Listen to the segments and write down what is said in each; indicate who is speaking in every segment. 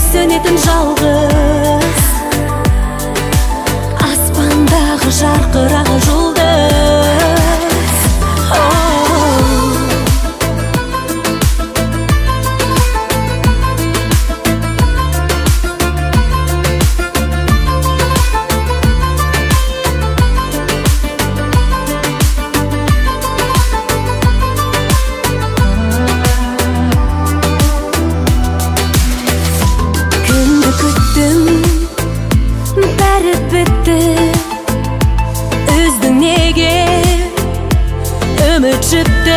Speaker 1: сөнетін жалғыз, аспандағы жарқыраған жұлдыз. Бәрі бітті, үздің неге үміт жітті,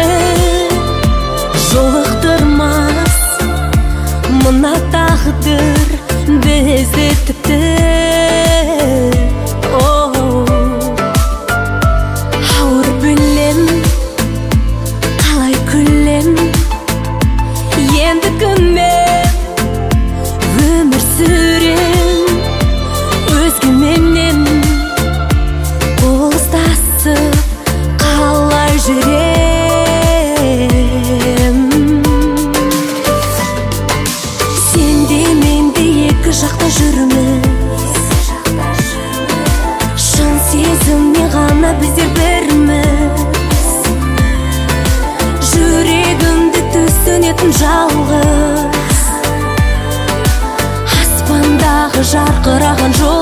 Speaker 1: жолықтырмас мына тағдыр бізді тіпті. Ауыр білем, қалай күлем, енді кіммен өмір сүрем, өзгеменен қол ұстасып қалай жүрем. Сен де мен де екі жақта жүрміз, шын сезіммен ғана біздер бірміз. Жүрегімді түсінетін жалғыз, аспандағы жарқыраған жол.